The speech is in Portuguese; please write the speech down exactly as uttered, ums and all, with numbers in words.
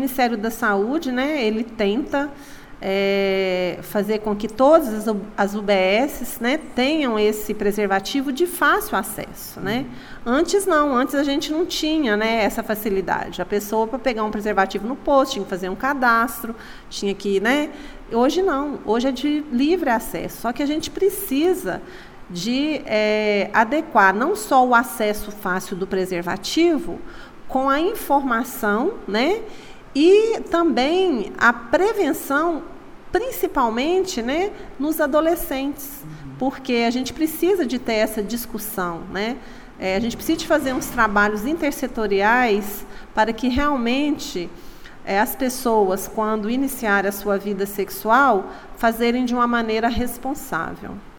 Ministério da Saúde, né, ele tenta é, fazer com que todas as, as U B S, né, tenham esse preservativo de fácil acesso, né? Antes não, antes a gente não tinha, né, essa facilidade. A pessoa, para pegar um preservativo no posto, tinha que fazer um cadastro, tinha que, né? Hoje não, hoje é de livre acesso. Só que a gente precisa de é, adequar não só o acesso fácil do preservativo, com a informação, né? E também a prevenção, principalmente, né, nos adolescentes, uhum. porque a gente precisa de ter essa discussão, né? É, a gente precisa de fazer uns trabalhos intersetoriais para que realmente é, as pessoas, quando iniciarem a sua vida sexual, fazerem de uma maneira responsável.